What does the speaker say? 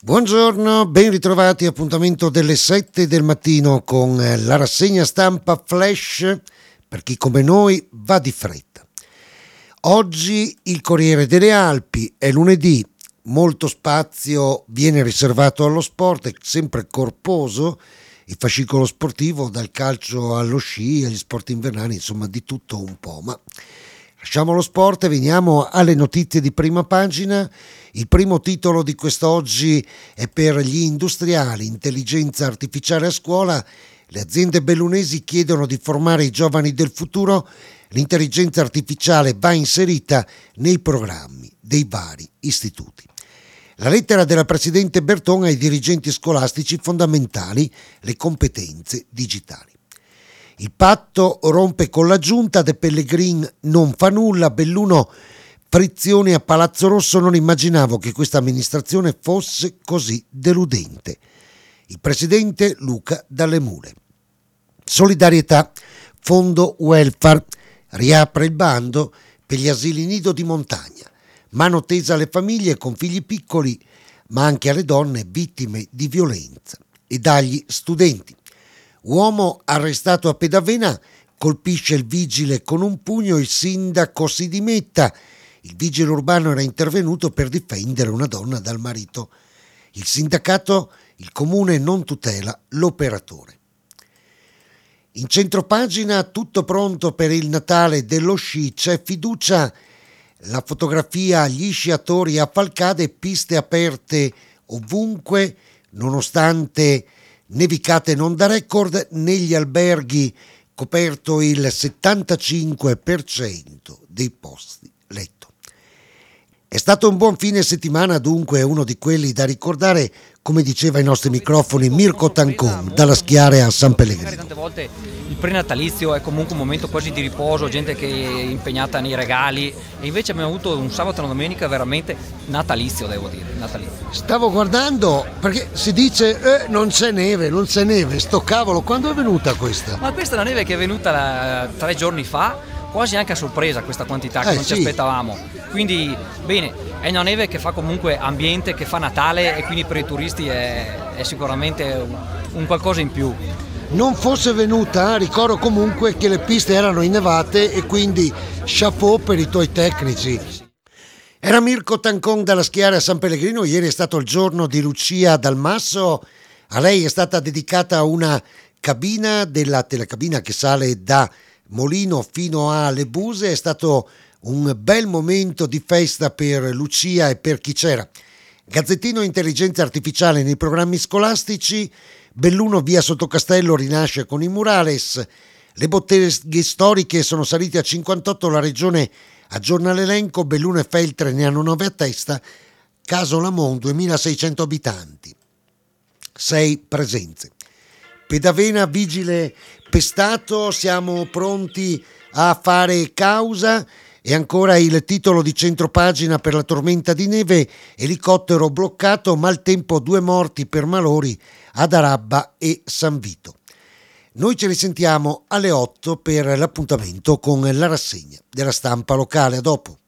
Buongiorno, ben ritrovati, appuntamento delle 7 del mattino con la rassegna stampa flash per chi come noi va di fretta. Oggi il Corriere delle Alpi, è lunedì, molto spazio viene riservato allo sport, è sempre corposo il fascicolo sportivo, dal calcio allo sci, agli sport invernali, insomma di tutto un po', ma lasciamo lo sport e veniamo alle notizie di prima pagina. Il primo titolo di quest'oggi è per gli industriali, intelligenza artificiale a scuola, le aziende bellunesi chiedono di formare i giovani del futuro, l'intelligenza artificiale va inserita nei programmi dei vari istituti. La lettera della Presidente Berton ai dirigenti scolastici, fondamentali le competenze digitali. Il patto rompe con la giunta, De Pellegrin non fa nulla, Belluno frizioni a Palazzo Rosso, non immaginavo che questa amministrazione fosse così deludente. Il presidente Luca Dalle Mule. Solidarietà, fondo welfare, riapre il bando per gli asili nido di montagna, mano tesa alle famiglie con figli piccoli, ma anche alle donne vittime di violenza e dagli studenti. Uomo arrestato a Pedavena, colpisce il vigile con un pugno, il sindaco si dimetta. Il vigile urbano era intervenuto per difendere una donna dal marito. Il sindacato, il comune non tutela l'operatore. In centropagina, tutto pronto per il Natale dello sci, c'è fiducia, la fotografia agli sciatori a Falcade, piste aperte ovunque, nonostante nevicate non da record, negli alberghi coperto il 75% dei posti letto. È stato un buon fine settimana, dunque uno di quelli da ricordare, come diceva ai nostri microfoni Mirko Tancon, dalla Schiare a San Pellegrino. Tante volte il prenatalizio è comunque un momento quasi di riposo, gente che è impegnata nei regali, e invece abbiamo avuto un sabato e una domenica veramente natalizio, devo dire, natalizio. Stavo guardando, perché si dice non c'è neve, sto cavolo, quando è venuta questa? Ma questa è una neve che è venuta 3 giorni fa, quasi anche a sorpresa questa quantità che non ci aspettavamo, quindi bene, è una neve che fa comunque ambiente, che fa Natale, e quindi per i turisti è sicuramente un qualcosa in più. Non fosse venuta, ricordo comunque che le piste erano innevate e quindi chapeau per i tuoi tecnici. Era Mirko Tancon dalla Schiare a San Pellegrino. Ieri è stato il giorno di Lucia Dalmasso, a lei è stata dedicata una cabina della telecabina che sale da Molino fino alle Buse. È stato un bel momento di festa per Lucia e per chi c'era. Gazzettino intelligenza artificiale nei programmi scolastici, Belluno via Sottocastello rinasce con i murales, le botteghe storiche sono salite a 58, la regione aggiorna l'elenco, Belluno e Feltre ne hanno 9 a testa, Caso Lamont 2600 abitanti, 6 presenze. Pedavena, vigile pestato, siamo pronti a fare causa. E ancora il titolo di centropagina per la tormenta di neve, elicottero bloccato, maltempo, 2 morti per malori ad Arabba e San Vito. Noi ci risentiamo alle 8 per l'appuntamento con la rassegna della stampa locale. A dopo.